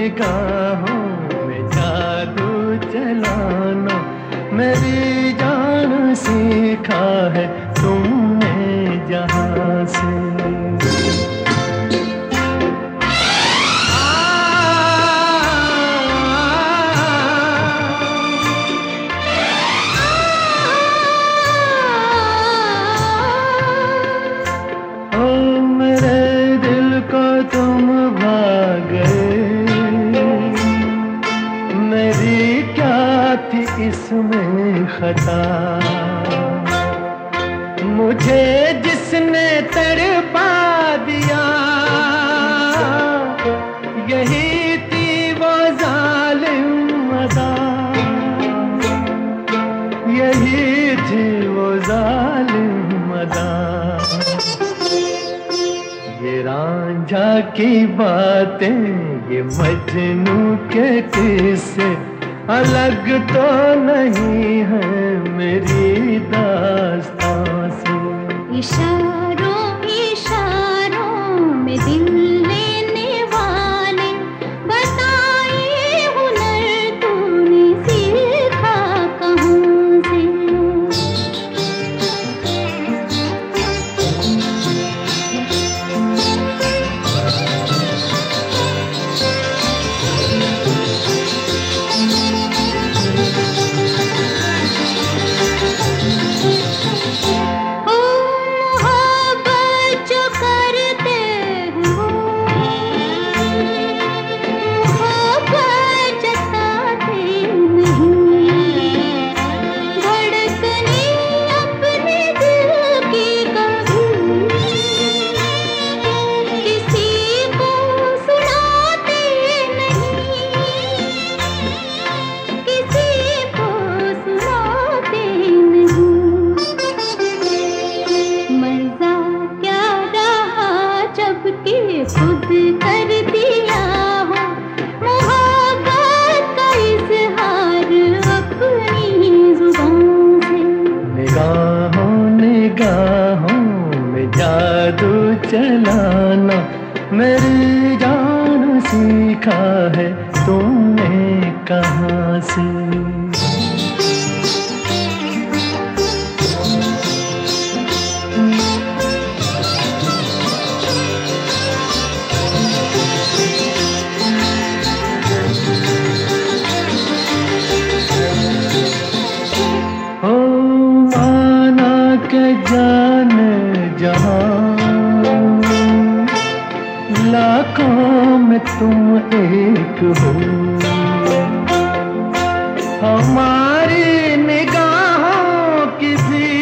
निगाहों में जादू चलाना मेरी जान सीखा है तुमने जहाँ से। तुम भाग गए, मेरी क्या थी इसमें खता। मुझे जिसने तड़पा दिया यही थी वो जालिम अदा, यही थी वो जालिम अदा। ये रांझा की बातें ये मजनू के किस्से अलग तो नहीं है मेरी दास्तां से। इशारों इशारों में दिल लेने वाले बताए हुनर तूने सीखा कहाँ से। खुद कर दिया हो मोहब्बत का इज़हार अपनी ज़ुबान से। निगाहों निगाहों में जादू चलाना मेरी जान सीखा है तुमने कहाँ से। जाने जहां लाखों में तुम एक हो, हमारी निगाहों की भी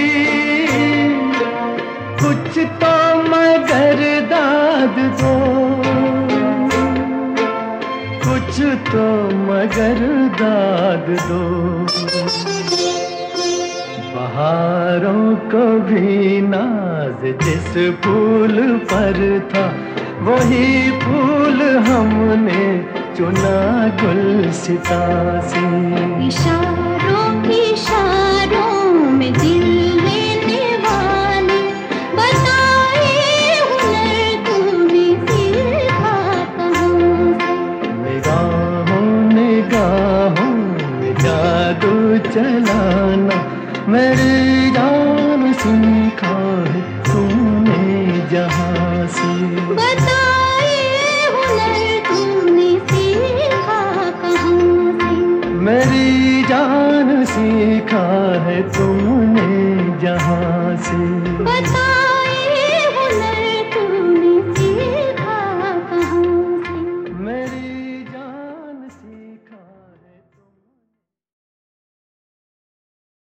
कुछ तो मगर दाद दो, कुछ तो मगर दाद दो। बहारों को भी नाज जिस फूल पर था वही फूल हमने चुना गुलसिता से। इशारों इशारों में दिल लेने वाले बताए हुनर तूने सीखा कहाँ से। निगाहों निगाहों में जादू चलाना मेरी जान सीखा है तुमने जहाँ से। बताए हुनर तूने सीखा कहाँ से। मेरी जान सीखा है तुम